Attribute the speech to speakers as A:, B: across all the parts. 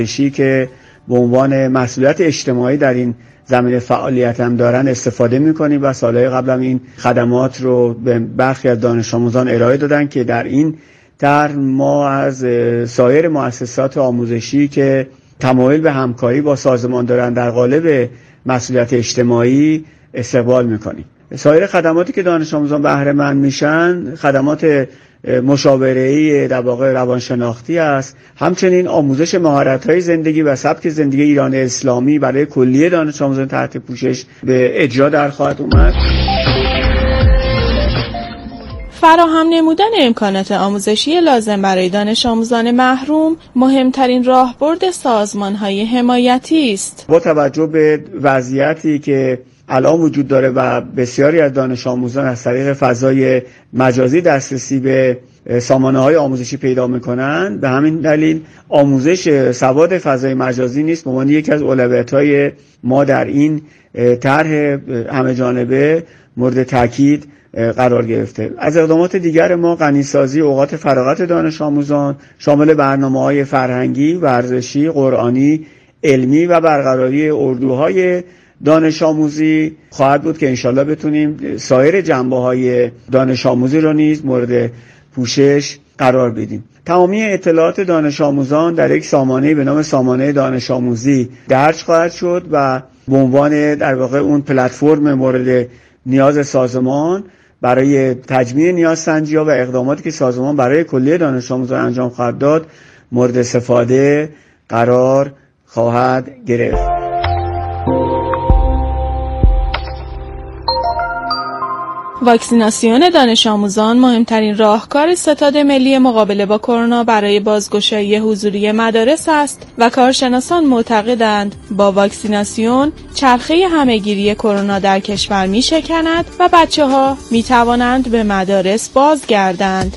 A: که به عنوان مسئولیت اجتماعی در این زمینه فعالیت هم دارن استفاده میکنیم و سالهای قبل هم این خدمات رو به برخی از دانش آموزان ارائه دادن که در این طرح ما از سایر مؤسسات آموزشی که تمایل به همکاری با سازمان دارن در قالب مسئولیت اجتماعی استقبال میکنیم. سایر خدماتی که دانش آموزان بهره مند میشن خدمات مشاوره‌ای در واقع روانشناختی است، همچنین آموزش مهارت‌های زندگی و سبک زندگی ایران اسلامی برای کلیه دانش آموزان تحت پوشش به اجرا در خواهد اومد.
B: فراهم نمودن امکانات آموزشی لازم برای دانش آموزان محروم مهمترین راهبرد سازمان‌های حمایتی است.
A: با توجه به وضعیتی که الان وجود داره و بسیاری از دانش آموزان از طریق فضای مجازی دسترسی به سامانه‌های آموزشی پیدا می‌کنند، به همین دلیل آموزش سواد فضای مجازی نیست به عنوان یکی از اولویت‌های ما در این طرح همه جانبه مورد تاکید قرار گرفته. از اقدامات دیگر ما غنی‌سازی اوقات فراغت دانش آموزان شامل برنامه‌های فرهنگی، ورزشی، قرآنی، علمی و برقراری اردوهای دانش آموزی خواهد بود که انشالله بتونیم سایر جنبه‌های دانش آموزی رو نیز مورد پوشش قرار بدیم. تمامی اطلاعات دانش آموزان در یک سامانه به نام سامانه دانش آموزی درج خواهد شد و به عنوان در واقع اون پلتفرم مورد نیاز سازمان برای تجمیع نیازسنجی‌ها و اقداماتی که سازمان برای کلیه دانش آموزان انجام خواهد داد مورد استفاده قرار خواهد گرفت.
B: واکسیناسیون دانش آموزان مهمترین راهکار ستاد ملی مقابله با کرونا برای بازگشایی حضوری مدارس است و کارشناسان معتقدند با واکسیناسیون چرخه همهگیری کرونا در کشور می‌شکند و بچه‌ها می‌توانند به مدارس بازگردند.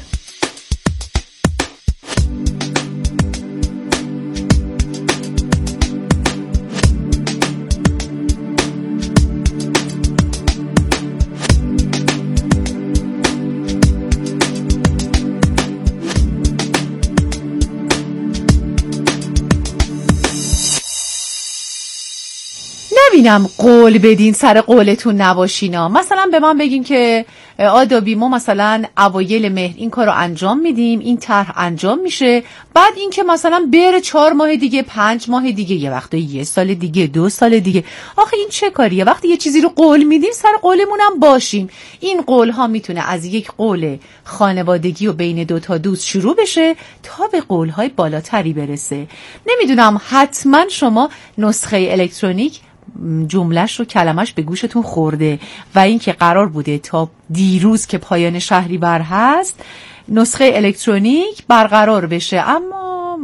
C: ببینم قول بدین سر قولتون نباشینا. مثلا به من بگین که آدابی ما مثلا اوایل مهر این کارو انجام میدیم، این طرح انجام میشه، بعد این که مثلا بره 4 ماه دیگه، 5 ماه دیگه، یه وقتا 1 سال دیگه، 2 سال دیگه. آخه این چه کاریه؟ وقتی یه چیزی رو قول میدیم سر قولمون هم باشیم. این قول ها میتونه از یک قول خانوادگی و بین 2 تا دوست شروع بشه تا به قول های بالاتری برسه. نمیدونم حتما شما نسخه الکترونیک جملهش رو کلمش به گوشتون خورده و این که قرار بوده تا دیروز که پایان شهریور هست نسخه الکترونیک برقرار بشه، اما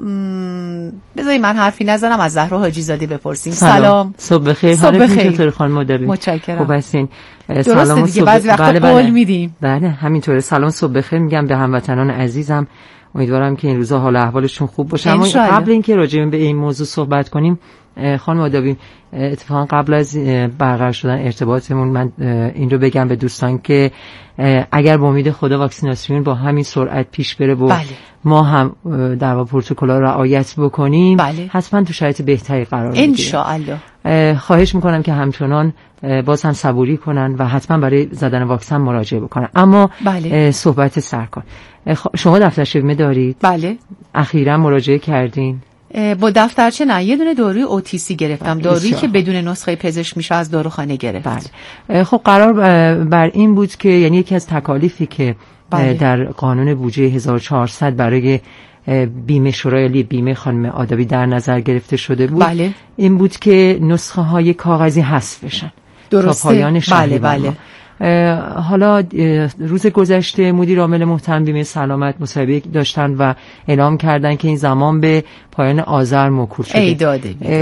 C: بذاری من حرفی نزنم، از زهرا حاجی زاده بپرسیم. سلام.
D: صبح بخیر.
C: صبح بخیر.
D: چطوری خانم مدبی؟
C: متشکرم.
D: خوب هستین؟
C: سلام دیگه، بعضی وقتا قول میدیم.
D: بله همینطوره. سلام، صبح بخیر میگم به هموطنان عزیزم. امیدوارم که این روزا حال احوالشون خوب باشه. اما قبل اینکه راجع به این موضوع صحبت کنیم خانم آدابی، اتفاقا قبل از برقرار شدن ارتباطمون من این رو بگم به دوستان که اگر با امید خدا واکسیناسیون با همین سرعت پیش بره و ما هم در واقع پروتکل‌ها رو رعایت بکنیم، حتما تو شرایط بهتری قرار میگیریم
C: انشاءالله.
D: خواهش میکنم که همچنان باز هم صبوری کنن و حتما برای زدن واکسن مراجعه بکنن. اما صحبت سرکار، شما دفترچه بیمه دارید؟
C: بله.
D: اخیراً مراجعه کردین؟
C: با دفترچه نه، یه دونه داروی اوتیسی گرفتم، دارویی که بدون نسخه پزشک میشه از داروخانه گرفت.
D: بله. خب قرار بر این بود که یعنی یکی از تکالیفی که در قانون بودجه 1400 برای بیمه شورای بیمه خانم آدابی در نظر گرفته شده بود، این بود که نسخه های کاغذی حذف بشن تا پایان شهریور. حالا روز گذشته مدیر عامل محترم بیمه سلامت مصاحبه داشتن و اعلام کردن که این زمان به پایان آذر موکول شده.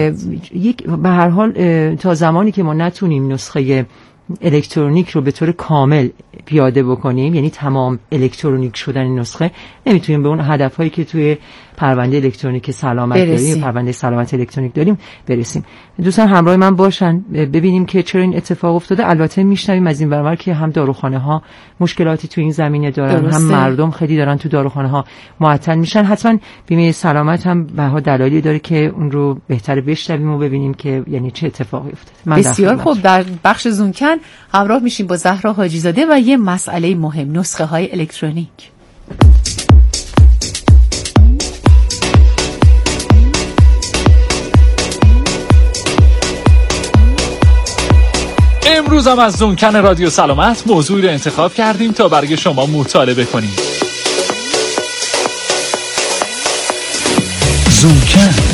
D: به هر حال تا زمانی که ما نتونیم نسخه الکترونیک رو به طور کامل پیاده بکنیم، یعنی تمام الکترونیک شدن این نسخه، نمیتونیم به اون هدفهایی که توی پرونده الکترونیک سلامت داریم، پرونده سلامت الکترونیک داریم برسیم. دوستان همراه من باشن ببینیم که چرا این اتفاق افتاده. البته میشنویم از این برابر که هم داروخانه ها مشکلاتی تو این زمینه دارن، هم مردم خیلی دارن تو داروخانه ها معطل میشن. حتما بیمه سلامت هم بها دلایلی داره که اون رو بهتره بشنویم و ببینیم که یعنی چه اتفاقی افتاده.
C: بسیار خوب، در بخش زونکن همراه میشیم با زهرا حاجی زاده و یه مسئله مهم، نسخه های الکترونیک.
E: امروز هم از زونکن رادیو سلامت موضوعی رو انتخاب کردیم تا برای شما مطالعه کنیم. زونکن.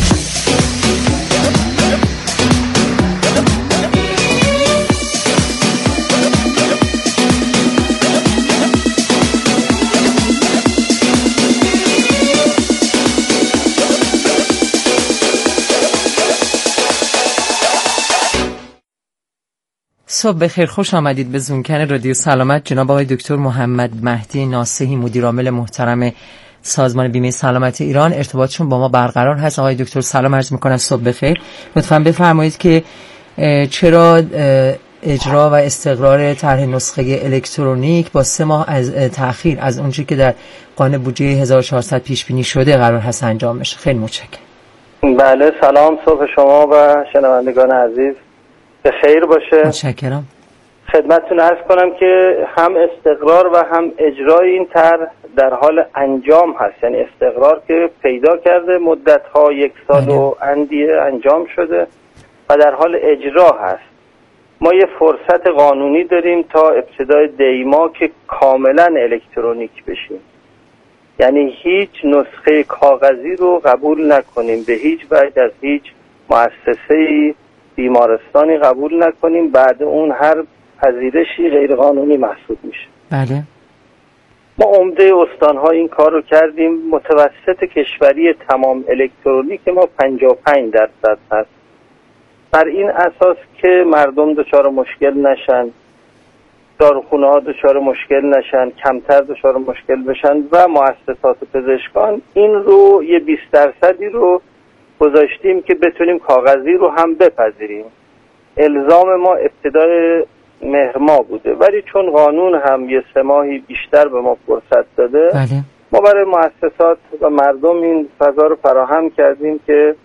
D: صبح بخیر، خوش آمدید به زونکن رادیو سلامت. جناب آقای دکتر محمد مهدی ناصحی، مدیر عامل محترم سازمان بیمه سلامت ایران، ارتباطشون با ما برقرار هست. آقای دکتر سلام عرض می‌کنم، صبح بخیر. لطفاً بفرمایید که چرا اجرا و استقرار طرح نسخه الکترونیک با 3 ماه از تأخیر از اونچه که در قانون بودجه 1400 پیش بینی شده قرار هست انجام بشه؟ خیلی متشکرم.
F: بله، سلام، صبح شما و شنوندگان عزیز به خیر باشه.
D: متشکرم.
F: خدمتتون عرض کنم که هم استقرار و هم اجرای این طرح در حال انجام هست. یعنی استقرار که پیدا کرده، مدت‌ها 1 سال و اندیه انجام شده و در حال اجرا هست. ما یه فرصت قانونی داریم تا ابتدای دیما که کاملا الکترونیک بشیم، یعنی هیچ نسخه کاغذی رو قبول نکنیم، به هیچ وجه از هیچ مؤسسه‌ای بیمارستانی قبول نکنیم. بعد اون هر پذیرشی غیر قانونی محسوب میشه.
D: بله.
F: ما عمده استان‌ها این کار رو کردیم. متوسط کشوری تمام الکترونیک ما 55% هست. بر این اساس که مردم دچار مشکل نشن، داروخونه‌ها دچار مشکل نشن، کمتر دچار مشکل بشن و مؤسسات پزشکان، این رو یه 20% رو گذاشتیم که بتونیم کاغذی رو هم بپذیریم. الزام ما ابتدای مهر ماه بوده، ولی چون قانون هم یه 3 ماهی بیشتر به ما فرصت داده،
D: بله.
F: ما برای مؤسسات و مردم این فضا رو فراهم کردیم که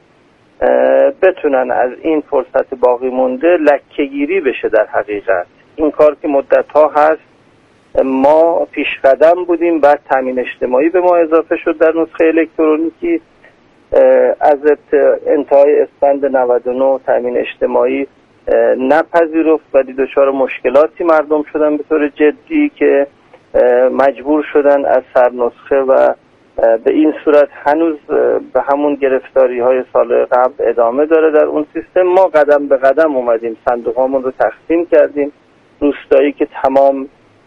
F: بتونن از این فرصت باقی مونده لکه‌گیری بشه. در حقیقت این کار که مدت‌ها هست، ما پیش قدم بودیم، بعد تامین اجتماعی به ما اضافه شد در نسخه الکترونیکی. از انتهای اسفند 99 تامین اجتماعی نپذیرفت، ولی دچار مشکلاتی مردم شدن به طور جدی که مجبور شدن از سرنسخه و به این صورت هنوز به همون گرفتاری های سال قبل ادامه داره در اون سیستم. ما قدم به قدم اومدیم، صندوقامون رو تقسیم کردیم. روستایی که تمام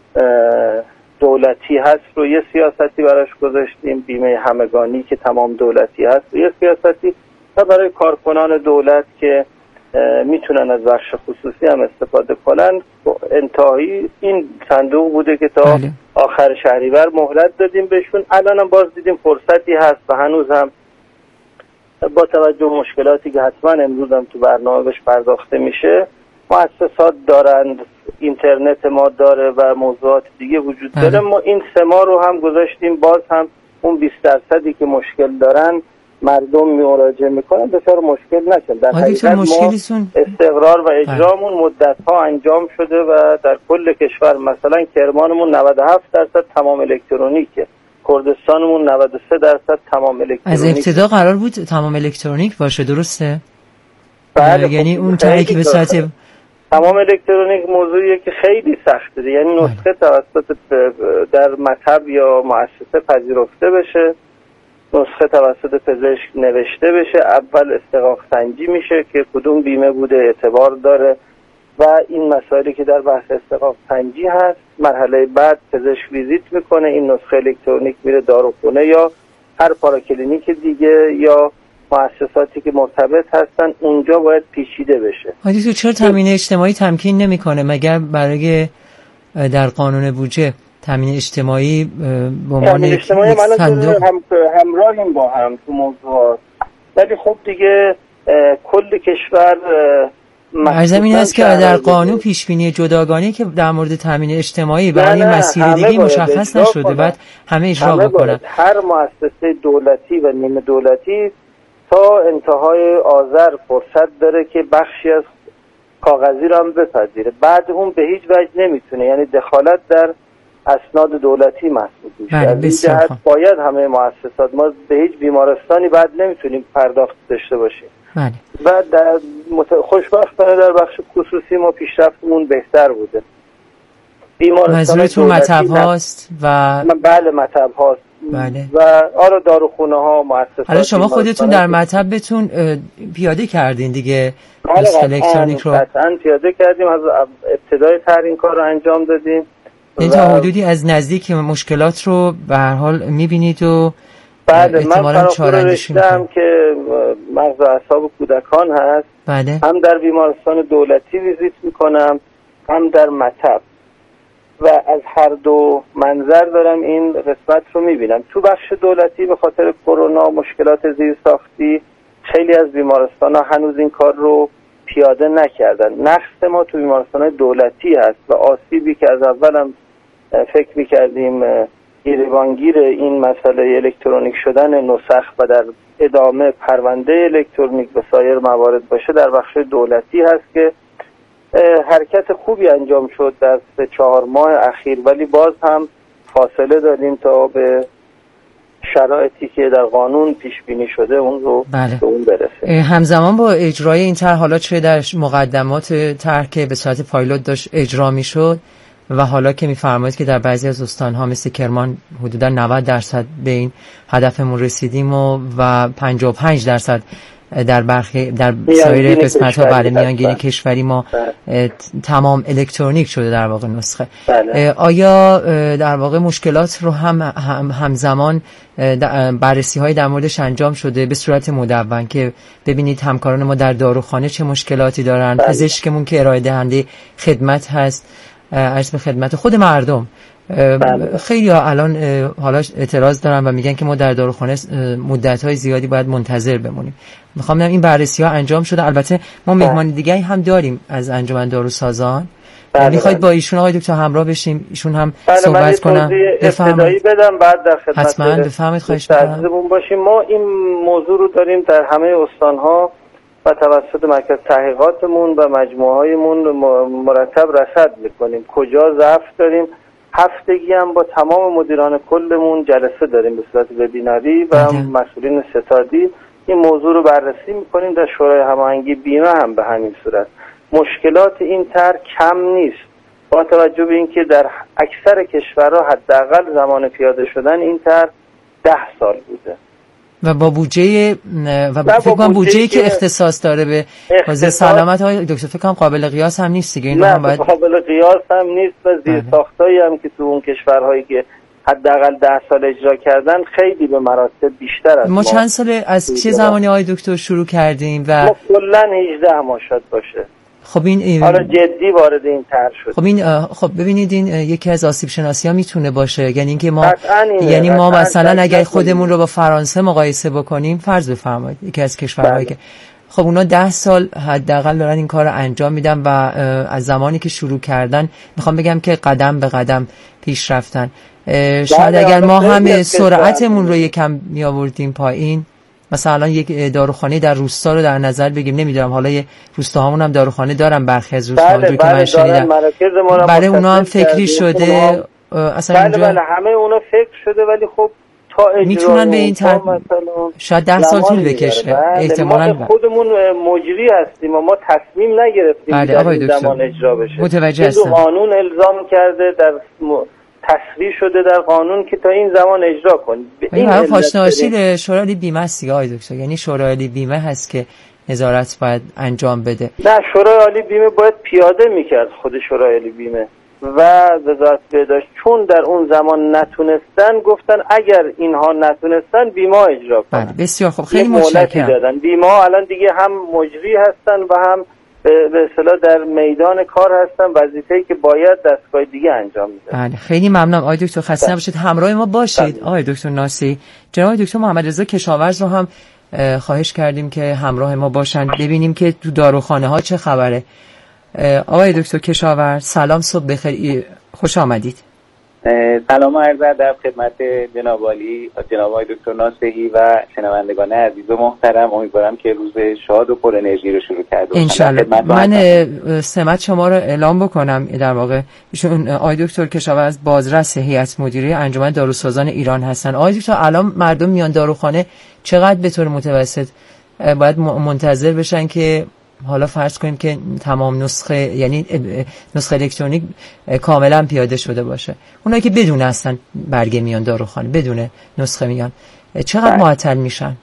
F: دولتی هست رو یه سیاستی براش گذاشتیم، بیمه همگانی که تمام دولتی هست رو یه سیاستی، و برای کارکنان دولت که میتونن از بخش خصوصی هم استفاده کنن انتهایی این صندوق بوده که تا آخر شهریور مهلت دادیم بهشون. الان هم باز دیدیم فرصتی هست و هنوز هم با توجه به مشکلاتی که حتما امروز هم تو برنامه بهش پرداخته میشه، مؤسسات دارند، اینترنت ما داره و موضوعات دیگه وجود داره. ما این 3 ماه رو هم گذاشتیم، باز هم اون 20% که مشکل دارن مردم مراجعه میکنن دچار مشکل نشن. در حقیقت ما استقرار و اجرامون مدت‌ها انجام شده و در کل کشور مثلا کرمانمون 97% تمام الکترونیکه، کردستانمون 93% تمام الکترونیک.
D: از ابتدا قرار بود تمام الکترونیک باشه، درسته؟
F: بله.
D: یعنی اون طرحی که به صورت
F: تمام الکترونیک موضوعیه که خیلی سخته، یعنی نسخه توسط در مطب یا مؤسسه پذیرفته بشه، نسخه توسط پزشک نوشته بشه، اول استحقاق سنجی میشه که کدوم بیمه بوده، اعتبار داره و این مسائلی که در بحث استحقاق سنجی هست. مرحله بعد پزشک ویزیت میکنه، این نسخه الکترونیک میره داروخونه یا هر پاراکلینیک دیگه یا مؤسساتی که مرتبط هستن، اونجا باید پیچیده بشه.
D: حالی تو چرا تامین اجتماعی تمکین نمیکنه؟ مگر برای در قانون بودجه تامین اجتماعی به عنوان یک صندوق
F: همراهیم با هم تو موضوعات، ولی خب دیگه کل کشور
D: عرضم این است که در قانون پیشبینی جداگانه که در مورد تامین اجتماعی برای مسیر دیگه مشخص نشده، بعد همه اجرا بکنن.
F: هر مؤسسه دولتی و نیمه دولتی تا انتهای آذر فرصت داره که بخشی از کاغذی رو هم بپذیره، بعد اون به هیچ وجه نمیتونه، یعنی دخالت در اسناد دولتی محسوب میشه. از این جهت باید همه مؤسسات، ما به هیچ بیمارستانی بعد نمیتونیم پرداخت داشته باشیم. و در خوشبختانه در بخش خصوصی ما پیشرفتمون بهتر بوده.
D: منظورتون مطب هاست و
F: بله مطب هاست.
D: بله.
F: و آره داروخونه ها، مؤسسات.
D: حالا شما خودتون در مطبتون پیاده کردین دیگه الکترونیک رو؟
F: قطعاً پیاده کردیم، از ابتدای طرح این کار رو انجام دادیم.
D: این تا حدودی از نزدیک مشکلات رو به هر حال می‌بینید و
F: بله. من فراخور رشته‌ام که مغز و اعصاب کودکان هست.
D: بله.
F: هم در بیمارستان دولتی ویزیت میکنم، هم در مطب، و از هر دو منظر دارم این قسمت رو میبینم. تو بخش دولتی به خاطر کرونا مشکلات زیرساختی خیلی از بیمارستان ها هنوز این کار رو پیاده نکردن. نقص ما تو بیمارستان دولتی هست و آسیبی که از اولم فکر میکردیم گریبانگیر این مسئله الکترونیک شدن نسخ و در ادامه پرونده الکترونیک و سایر موارد باشه در بخش دولتی هست که حرکت خوبی انجام شد در 3-4 ماه اخیر، ولی باز هم فاصله داریم تا به شرایطی که در قانون پیش بینی شده اون رو به اون برسه.
D: همزمان با اجرای این طرح، حالا چه در مقدمات طرح که به صورت پایلوت داشت اجرا میشد و حالا که میفرمایید که در بعضی از استان‌ها مثل کرمان حدوداً 90% به این هدفمون رسیدیم و 55% در برخی در سایر قسمت‌ها برای میانگین کشوری ما تمام الکترونیک شده در واقع نسخه. آیا در واقع مشکلات رو همزمان بررسی‌های در موردش انجام شده به صورت مدون که ببینید همکاران ما در داروخانه چه مشکلاتی دارن، پزشکمون که ارائه دهنده خدمت هست، عرض به خدمت خود مردم. خیلی ها الان حالا اعتراض دارن و میگن که ما در داروخانه مدت‌های زیادی باید منتظر بمونیم. میخوام ببینم این بررسی‌ها انجام شده. البته ما مهمان دیگری هم داریم از انجمن داروسازان. میخواید با ایشون آقای دکتر همراه بشیم، ایشون هم صحبت کنن؟
F: بفرمایید. بدم بعد در خدمت
D: حتما بفرمایید. خواهش می‌کنم.
F: باشیم. ما این موضوع رو داریم در همه استان‌ها و توسط مرکز تحقیقاتمون و مجموعه‌هایمون مرتب رصد می‌کنیم کجا ضعف داریم. هفتگی هم با تمام مدیران کلمون جلسه داریم به صورت وبیناری و مسئولین ستادی این موضوع رو بررسی می‌کنیم. در شورای هماهنگی بیمه هم به همین صورت. مشکلات این طرح کم نیست با توجه به اینکه در اکثر کشورها حداقل زمان پیاده شدن این طرح 10 سال بوده
D: و با بودجه بودجه‌ای که اختصاص داره به حوزه سلامت های دکتر فکر کنم قابل قیاس هم نیست دیگه.
F: نه باید... قابل قیاس هم نیست و زیرساختایی هم که تو اون کشورهایی که حداقل 10 سال اجرا کردن خیلی به مراتب بیشتر از
D: ما چند سال از چه زمانی آقای دکتر شروع کردیم و
F: ما کلاً 18 ماه شد باشه.
D: خب این
F: حالا جدی وارد این طرح شد.
D: خب این ببینید این یکی از آسیب شناسی ها میتونه باشه، یعنی اینکه ما مثلا اگر خودمون رو با فرانسه مقایسه بکنیم، فرض بفرمایید یکی از کشورهایی که خب اونا 10 سال حداقل دارن این کار رو انجام میدن و از زمانی که شروع کردن میخوام بگم که قدم به قدم پیش رفتن. شاید اگر ما هم سرعتمون رو یکم می آوردیم پایین، مثلا یک داروخانه در روستا رو در نظر بگیم، نمیدونم حالا یه روستاهامون هم داروخانه دارن برخی از روستاها که من شنیدم برای اونا هم فکری شده اصلا
F: بله همه اونا فکر شده، ولی خب تا اجرا
D: میتونن به این شاید 10 سال طول بکشه احتمالاً.
F: ما خودمون مجری هستیم و ما تصمیم نگرفتیم در این زمان اجرا بشه.
D: متوجه هستم.
F: قانون الزام کرده، در تصریح شده در قانون که تا این زمان اجرا کنید.
D: این پاشناشی شورای بیمه است دیگه آقای دکتر، یعنی شورای بیمه هست که نظارت باید انجام بده.
F: نه شورای عالی بیمه باید پیاده میکرد خود شورای عالی بیمه و وزارت بهداشت، چون در اون زمان نتونستن گفتن اگر اینها نتونستن بیمه اجرا کنن.
D: بسیار خوب، خیلی متشکرم.
F: بیمه الان دیگه هم مجری هستن و هم به اصطلاح در میدان کار هستن، وظیفه‌ای که باید دستگاه دیگه انجام میده.
D: بله خیلی ممنونم آقای دکتر، خسته نباشید، همراه ما باشید. آقای دکتر ناصری، جناب دکتر محمد رضا کشاورز رو هم خواهش کردیم که همراه ما باشن ببینیم که تو داروخانه ها چه خبره. آقای دکتر کشاورز سلام، صبح بخیر، خوش آمدید.
G: سلام و عرض ادب خدمت جناب عالی، جناب آقای دکتر ناصری و شنوندگان عزیز و محترم. امیدوارم که روز شاد و پر انرژی رو شروع کرده باشید.
D: انشالله. من سمت شما رو اعلام بکنم. در واقع ایشون آقای دکتر کشاورز بازرس هیئت مدیره انجمن داروسازان ایران هستن. آقای دکتر الان مردم میان داروخانه چقدر به طور متوسط باید منتظر بشن که حالا فرض کنیم که تمام نسخه، یعنی نسخه الکترونیک کاملا پیاده شده باشه، اونایی که بدون اصلا برگه میان داروخانه بدون نسخه میان چقدر معطل میشن؟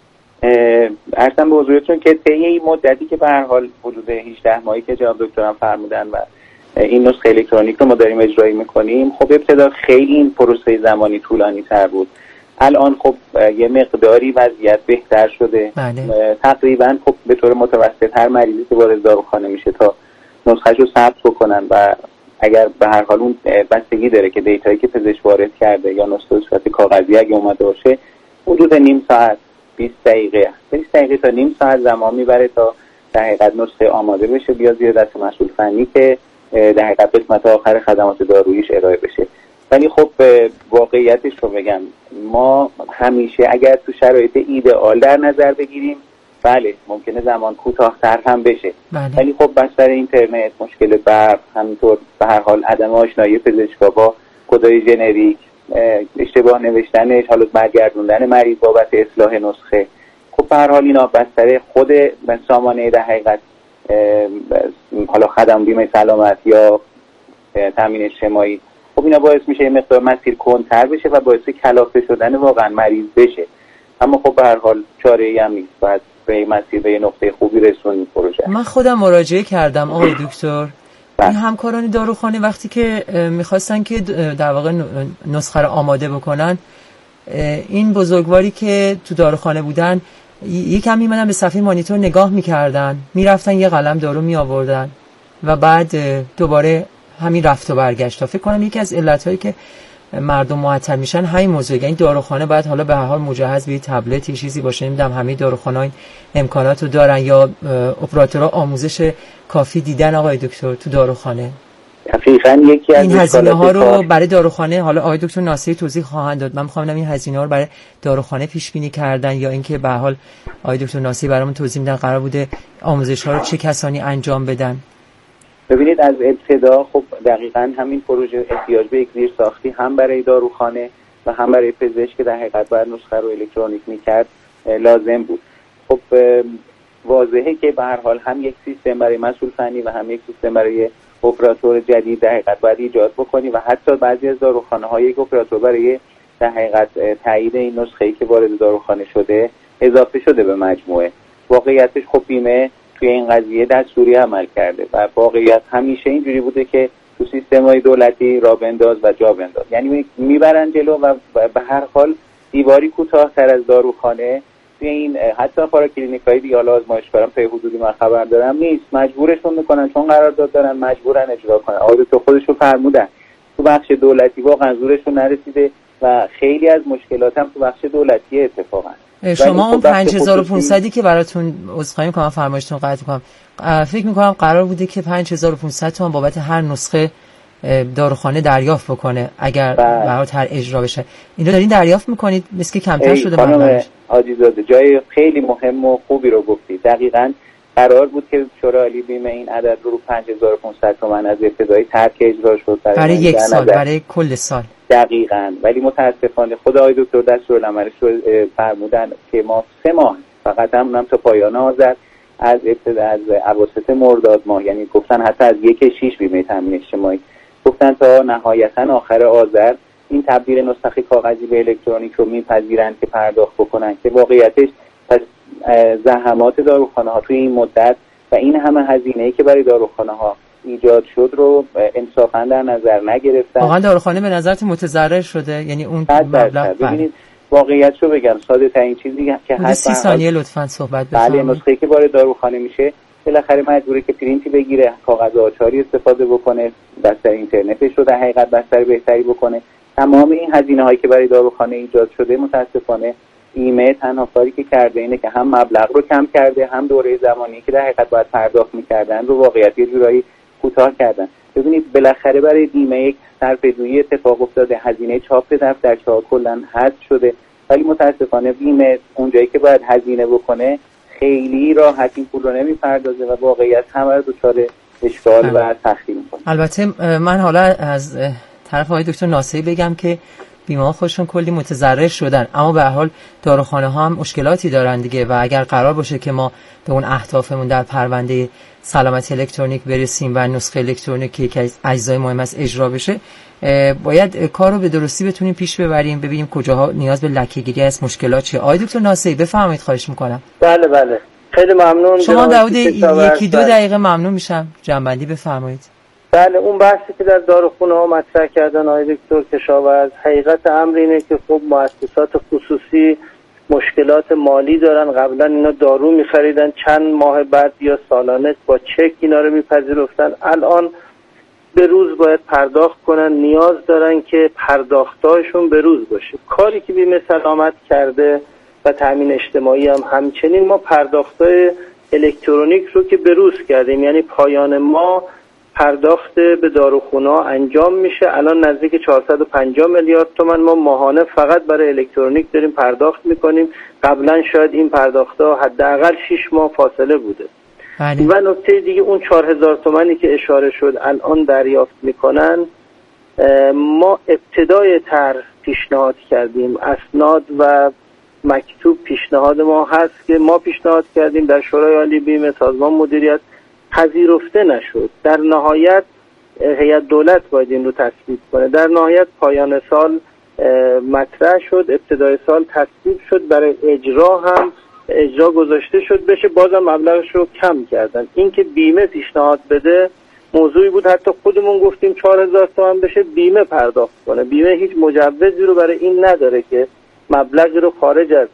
G: عرضم به حضورتون که طی این مدتی که به هر حال حدود 18 ماهی که جناب دکترم فرمودن و این نسخه الکترونیک رو ما داریم اجرایی میکنیم، خب ابتدا خیلی این پروسه زمانی طولانی تر بود. الان خب یه مقداری وضعیت بهتر شده. تقریبا خب به طور متوسط هر مریضی که وارد داروخانه میشه تا نسخه‌شو رو ثبت بکنن و اگر به هر حال اون بستگی داره که دیتایی که پزشک وارد کرده یا نسخه صورت کاغذی اگه اومده باشه، حدود نیم ساعت 20 دقیقه تا نیم ساعت زمان میبره تا در حقیقت نسخه آماده بشه، بیا زیر دست مسئول فنی که در حقیقت قسمت آخر خدمات داروییش ارائه بشه. ولی خب واقعیتش رو بگم، ما همیشه اگر تو شرایط ایدئال در نظر بگیریم، بله ممکنه زمان کوتاه‌تر هم بشه. ولی خب بستر اینترنت، مشکل برق، همینطور به هر حال عدم آشنایی پزشکا با کدای ژنریک، اشتباه نوشتنش، حالا برگردوندن مریض بابت اصلاح نسخه، خب به هر حال اینا بستر خود سامانه در حقیقت حالا خدمات بیمه سلامت یا تامین اجتماعی، خب اینا باعث میشه یه مقدار مسیر کندتر بشه و باعث کلافه شدن واقعا مریض بشه. اما خب به هر حال چاره‌ای هم نیست، باید به این مسیر به یه نقطه خوبی رسونیم پروژه.
D: من خودم مراجعه کردم آقای دکتر، این همکاران داروخانه وقتی که میخواستن که در واقع نسخه رو آماده بکنن، این بزرگواری که تو داروخانه بودن یکم میمدن به صفحه مانیتور نگاه میکردن، میرفتن یه قلم دارو میآوردن و بعد دوباره همین رفت و برگشت. فکر کنم یکی از علتایی که مردم معطل میشن همین موضوعه. یعنی داروخانه باید حالا به هر حال مجهز به تبلت چیزی باشه، نمیدونم همه داروخانه‌ها این امکاناتو دارن یا اپراتورها آموزش کافی دیدن آقای دکتر تو داروخانه؟
G: دقیقاً یکی از
D: این هزینه ها رو برای داروخانه، حالا آقای دکتر ناصری توضیح خواهند داد، من می‌خوام این هزینه ها رو برای داروخانه پیش بینی کردن یا اینکه به هر حال آقای دکتر ناصری برامون توضیح میدن قرار بوده آموزش ها رو چه کسانی انجام بدن؟
G: ببینید از ابتدا خب دقیقاً همین پروژه احتیاج به یک زیرساختی هم برای داروخانه و هم برای پزشک که در حقیقت باید نسخه رو الکترونیک میکرد لازم بود. خب واضحه که به هر حال هم یک سیستم برای مسئول فنی و هم یک سیستم برای اپراتور جدید در حقیقت باید ایجاد بکنی و حتی بعضی از داروخانه‌ها یک اپراتور برای در حقیقت تایید این نسخه‌ای که وارد داروخانه شده اضافه شده به مجموعه. واقعیتش خب بیمه توی این قضیه دستوری عمل کرده و واقعیت همیشه اینجوری بوده که تو سیستم‌های دولتی را بنداز و جا بنداز، یعنی میبرن جلو و به هر حال دیواری کوتاه‌تر از داروخانه توی این حتی پاراکلینیک‌های دیگه، حالا آزمایشگاه‌ها تا حدودی من خبر دارم نیست، مجبورشون میکنن چون قرارداد دارن مجبورن اجرا کنن. آقای تو خودشون فرمودن تو بخش دولتی واقعا زورشون نرسیده و خیلی از مشکلات هم تو بخش دولتی اتفاقا.
D: شما اون 5500 که براتون عذرخواهی می‌کنم فرمایشتون قطع می‌کنم، فکر می‌کنم قرار بوده که 5500 تومان بابت هر نسخه داروخانه دریافت بکنه اگر براتر اجرا بشه. اینو دارین دریافت می‌کنید؟ مثل که کمتر شده مبلغش.
G: عزیزاده جای خیلی مهم و خوبی رو گفتید. دقیقاً قرار بود که شورای عالی بیمه این عدد رو 5500 تومان از ابتدای ترک اجرا شد
D: برای یک سال، برای کل سال.
G: دقیقاً. ولی متاسفانه خود آقای دکتر دستورالعملش رو فرمودن که ما 3 ماه فقط هم تا پایان آذر از ابتدا از اواسط مرداد ماه، یعنی گفتن حتی از 1/6 بیمه تامین اجتماعی گفتن تا نهایتا آخر آذر این تبدیل نسخه کاغذی به الکترونیک رو میپذیرن که پرداخت بکنن، که واقعیتش پس زحمات داروخانه‌ها توی این مدت و این همه هزینه‌ای که برای داروخانه‌ها ایجاد شد رو انصافاً در نظر نگرفتن.
D: واقعا داروخانه به نظرت متضرر شده؟ یعنی اون مبلغ
G: ببینید واقعیت رو بگم، ساده ترین چیزی که هست
D: 30 ثانیه لطفاً صحبت
G: بفرمایید. بله، نسخه‌ای که وارد داروخانه میشه بالاخره مجبوره که پرینتی بگیره، کاغذ آچاری استفاده بکنه، بستر اینترنتش رو در حقیقت بستر بهتری بکنه. تمام این هزینه‌هایی که برای داروخانه ایجاد شده متاسفانه بیمه تنها کاری که کرده اینه که هم مبلغ رو کم کرده، هم دوره زمانی که در حقیقت باید پرداخت می‌کردن رو واقعیت یه جورایی کوتاه کردن. ببینید بالاخره برای بیمه یک صرفه‌جویی اتفاق افتاده، هزینه چاپ دفترچه‌ها کلاً حذف شده، ولی متاسفانه بیمه اونجایی که باید هزینه بکنه خیلی راحت این پول رو نمیپردازه و واقعیت همه رو دچار اشکال و سختی میکنه.
D: البته من حالا از طرف آقای دکتر ناصری بگم که بیمه‌ها خودشون کلی متضرر شدن، اما به هر حال داروخانه ها هم مشکلاتی دارن دیگه و اگر قرار باشه که ما به اون اهدافمون در پرونده سلامتی الکترونیک برسیم و نسخه الکترونیکی که اجزای مهم است اجرا بشه، باید کار رو به درستی بتونیم پیش ببریم، ببینیم کجاها نیاز به لکه‌گیری است، مشکلات چیه. آقای دکتر ناصری بفرمایید، خواهش میکنم.
F: بله خیلی ممنون.
D: شما داود یکی دو دقیقه ممنون میشم جنبندی بفرمایید.
F: بله، اون بحثی که در داروخونه ها مطرح کردن آقای دکتر کشاورز، حقیقت امر اینه که خب مؤسسات خصوصی مشکلات مالی دارن. قبلا اینا دارو می‌خریدن، چند ماه بعد یا سالانه با چک اینا رو می‌پذیرفتن. الان به روز باید پرداخت کنن، نیاز دارن که پرداختاشون به روز باشه. کاری که بیمه سلامت کرده و تامین اجتماعی هم همچنین، ما پرداختای الکترونیک رو که به روز کردیم، یعنی پایان ما پرداخت به داروخونه‌ها انجام میشه. الان نزدیک 450 میلیارد تومان ما ماهانه فقط برای الکترونیک داریم پرداخت میکنیم. قبلا شاید این پرداخت‌ها حداقل 6 ماه فاصله بوده. و نکته دیگه، اون 4000 تومانی که اشاره شد الان دریافت میکنن، ما ابتدای طرح پیشنهاد کردیم، اسناد و مکتوب پیشنهاد ما هست که ما پیشنهاد کردیم در شورای عالی بیمه سازمان مدیریت، پذیرفته نشد. در نهایت هیئت دولت باید این رو تصویب کنه. در نهایت پایان سال مطرح شد، ابتدای سال تصویب شد، برای اجرا گذاشته شد بشه، بازم مبلغش رو کم کردن. این که بیمه پیشنهاد بده موضوعی بود، حتی خودمون گفتیم 4000 تومان بشه بیمه پرداخت کنه. بیمه هیچ مجوزی رو برای این نداره که مبلغی رو خارج از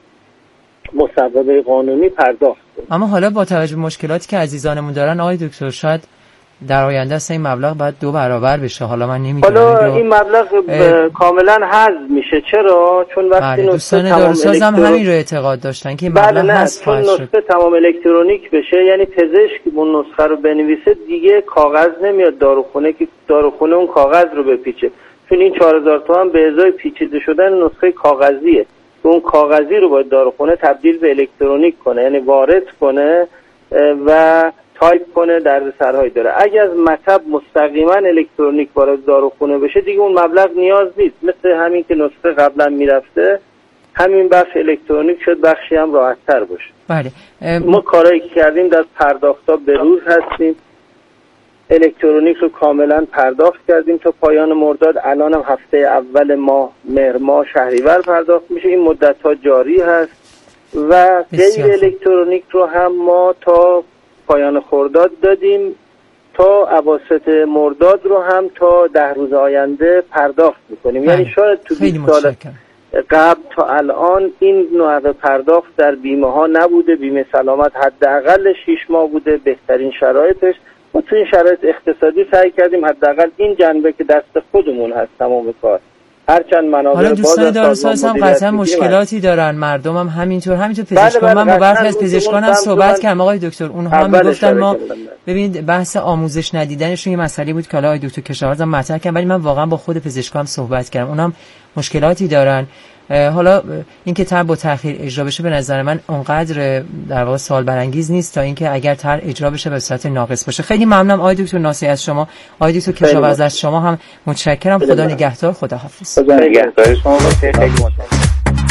F: مصوبه قانونی پرداخت کنه.
D: اما حالا با توجه به مشکلاتی که عزیزانمون دارن آقای دکتر، شاید در آینده است این مبلغ باید 2 برابر بشه. حالا من نمیدونم،
F: حالا این مبلغ کاملا حذف میشه. چرا؟ چون وقتی
D: نسخه داروساز هم همین رو اعتقاد داشتن که مبلغ حذف
F: خواهد شد. نسخه تمام الکترونیک بشه، یعنی پزشک اون نسخه رو بنویسه، دیگه کاغذ نمیاد داروخونه که داروخونه اون کاغذ رو بپیچه، چون این 4000 تومان به ازای پیچیده شدن نسخه کاغذیه. اون کاغذی رو باید داروخونه تبدیل به الکترونیک کنه، یعنی وارد کنه و تایپ کنه، دردسرهایی داره. اگه از مطب مستقیما الکترونیک وارد داروخونه بشه، دیگه اون مبلغ نیاز نیست. مثل همین که نسخه قبلا میرفته، همین بخش الکترونیک شد، بخشی هم راحت‌تر باشه.
D: بله.
F: ما کارایی که کردیم در پرداخت‌ها به روز هستیم، الکترونیک رو کاملا پرداخت کردیم تا پایان مرداد. الان هم هفته اول ماه، مهر ماه، شهریور پرداخت میشه. این مدت‌ها جاری هست و غیر الکترونیک رو هم ما تا پایان خرداد دادیم، تا اواسط مرداد رو هم تا 10 روز آینده پرداخت میکنیم. یعنی شاید تو 20 سال قبل تا الان این نوع پرداخت در بیمه ها نبوده. بیمه سلامت حداقل 6 ماه بوده بهترین شرایطش. ما تو این شرایط اقتصادی سعی کردیم حداقل این جنبه که دست خودمون هست تمام کار، هرچند منابع
D: حالا دوستان داروساز هم قطعا مشکلاتی دارن، مردم هم همینطور پزشکان. من با برخی از پزشکان هم صحبت کردم آقای دکتر، اونها هم میگفتن ما ببینید بحث آموزش ندیدنشون یه مسئله بود که حالا آقای دکتر کشاورز هم مطرح کردن، ولی من واقعا با خود پزشکان هم صحبت کردم، اونها هم مشکلاتی دارن. حالا اینکه طرح با تأخیر اجرا بشه به نظر من اونقدر در واقع سوال برانگیز نیست تا اینکه اگر طرح اجرا بشه به صورت ناقص باشه. خیلی ممنونم آقای دکتر ناصری از شما، آقای دکتر کشاورز از شما هم متشکرم. خدا نگهدار، خدا حافظ.
G: خدا نگهدار شما. خیلی متشکرم.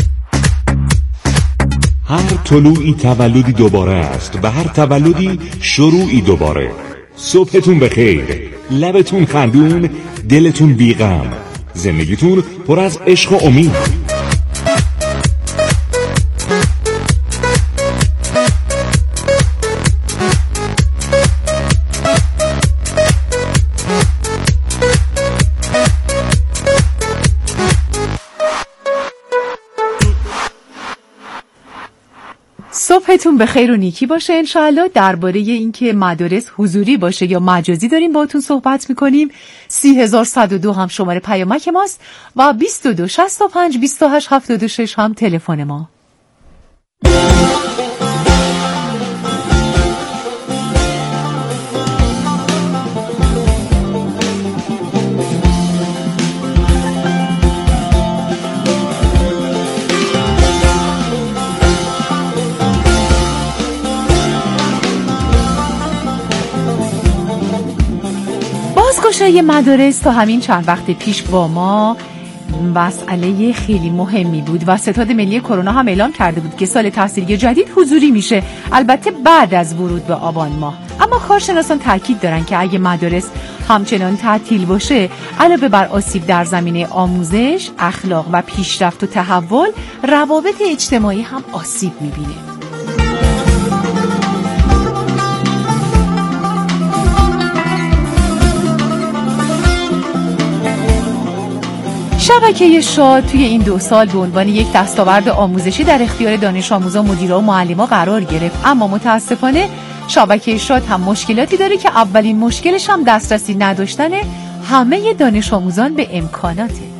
H: هر طلوعی تولدی دوباره است و هر تولدی شروعی دوباره. صبحتون بخیر، لبتون خندون، دلتون بیغم، زندگیتون پر از عشق و امید.
C: حالتون به خیر و نیکی باشه انشاءالله. درباره اینکه مدارس حضوری باشه یا مجازی داریم باهاتون صحبت میکنیم. 30102 هم شماره پیامک ماست و 2265 2876 هم تلفن ما. بازگشایی مدارس تا همین چند وقت پیش با ما مسئله خیلی مهمی بود و ستاد ملی کرونا هم اعلام کرده بود که سال تحصیلی جدید حضوری میشه، البته بعد از ورود به آبان ماه. اما کارشناسان تاکید دارن که اگه مدارس همچنان تعطیل باشه، علاوه بر آسیب در زمینه آموزش، اخلاق و پیشرفت و تحول، روابط اجتماعی هم آسیب میبینه. شبکه شاد توی این 2 سال به عنوان یک دستاورد آموزشی در اختیار دانش آموزان، مدیرا و معلمان قرار گرفت، اما متاسفانه شبکه شاد هم مشکلاتی داره که اولین مشکلش هم دسترسی نداشتن همه دانش آموزان به امکاناته.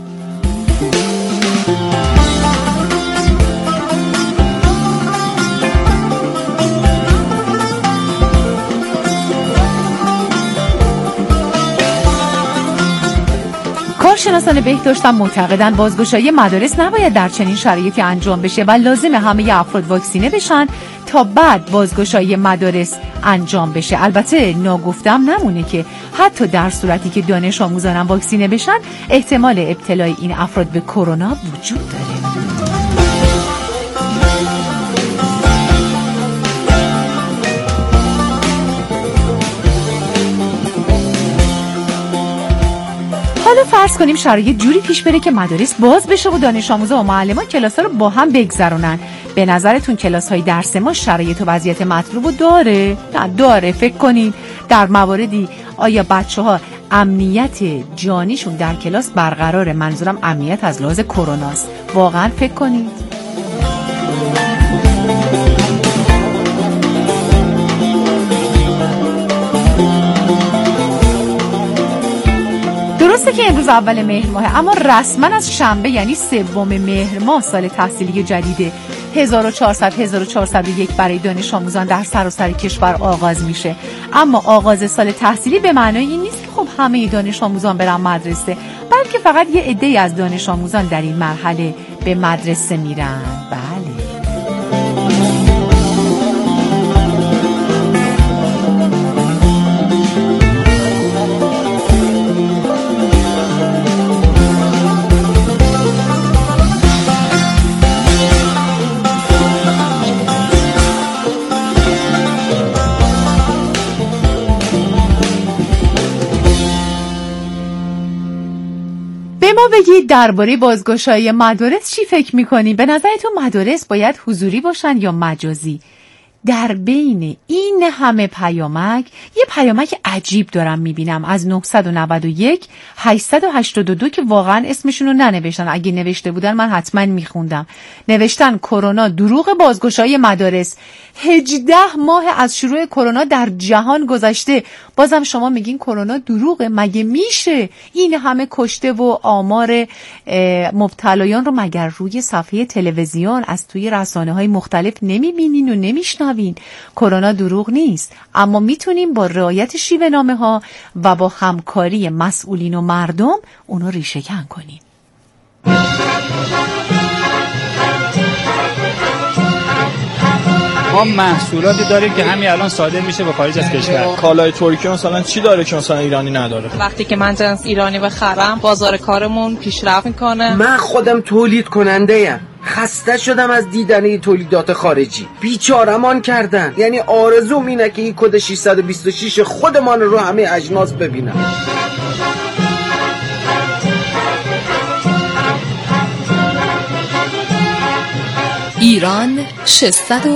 C: کارشناسان بهداشت هم معتقدن بازگشایی مدارس نباید در چنین شرایطی انجام بشه و لازم همه افراد واکسینه بشن تا بعد بازگشایی مدارس انجام بشه. البته ناگفتم نمونه که حتی در صورتی که دانش آموزان هم واکسینه بشن، احتمال ابتلای این افراد به کرونا وجود داره. حالا فرض کنیم شرایط جوری پیش بره که مدارس باز بشه و دانش آموزا و معلمان کلاس‌ها رو با هم بگذرونن. به نظرتون کلاس‌های درس ما شرایط و وضعیت مطلوبو داره؟ نه داره. فکر کنین در مواردی آیا بچه‌ها امنیت جانیشون در کلاس برقراره؟ منظورم امنیت از لحاظ کروناست. واقعا فکر کنید؟ درسته که امروز اول مهر ماه، اما رسما از شنبه یعنی 3 مهر ماه سال تحصیلی جدید 1401 برای دانش آموزان در سراسر کشور آغاز میشه. اما آغاز سال تحصیلی به معنای این نیست که خب همه دانش آموزان برن مدرسه، بلکه فقط یه عده‌ای از دانش آموزان در این مرحله به مدرسه میرن. بله. بگید درباره بازگشایی مدارس چی فکر میکنی؟ به نظرتون مدارس باید حضوری باشن یا مجازی؟ در بین این همه پیامک یه پیامک عجیب دارم میبینم از 991 882 که واقعا اسمشون رو ننوشتن. اگه نوشته بودن من حتما میخوندم. نوشتن کرونا دروغ بازگشایی مدارس. 18 ماه از شروع کرونا در جهان گذشته، بازم شما میگین کرونا دروغه؟ مگه میشه این همه کشته و آمار مبتلایان رو مگر روی صفحه تلویزیون از توی رسانه‌های مختلف نمیبینین و نمیشنوین؟ کرونا دروغ نیست، اما میتونیم با رعایت شیوه‌نامه‌ها و با همکاری مسئولین و مردم اونو ریشه‌کن کنیم.
I: ما محصولاتی داریم که همین الان صادر میشه به خارج از کشور.
J: کالای ترکیه مثلا چی داره که مثلا ایرانی نداره؟
K: وقتی که من جنس ایرانی بخرم بازار کارمون پیشرفت میکنه.
L: من خودم تولید کننده ام. خسته شدم از دیدن تولیدات خارجی. بیچاره‌مان کردن. یعنی آرزوم اینه که این کد 626 خودمان رو همه اجناس ببینم.
M: ایران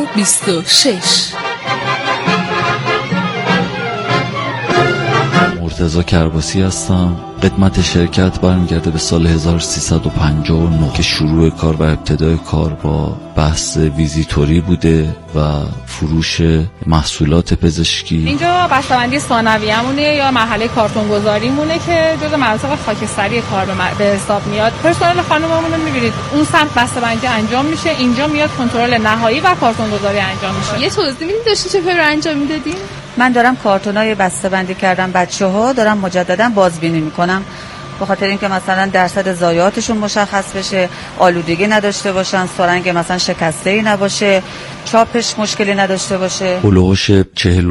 M: 626
N: مرتضی کرباسی هستم. قدمت شرکت برمیگرده به سال 1359 که شروع کار و ابتدای کار با بحث ویزیتوری بوده و فروش محصولات پزشکی.
K: اینجا بسته‌بندی ثانویه‌مونه یا مرحله کارتون‌گذاریمونه که جزء مناطق خاکستری کار به حساب میاد. پرسنل خانممون رو می‌بینید اون سمت بسته‌بندی انجام میشه، اینجا میاد کنترل نهایی و کارتون‌گذاری انجام میشه.
O: یه توضیح میدید داشتی چه کاری انجام میدادین؟
P: من دارم کارتونای بسته‌بندی کردم بچه‌ها، دارم مجددا بازبینی میکنم به خاطر اینکه مثلا درصد ضایعاتشون مشخص بشه، آلودگی نداشته باشن، سرنگ مثلا شکسته‌ای نباشه، چاپش مشکلی نداشته باشه.
N: هولوش 40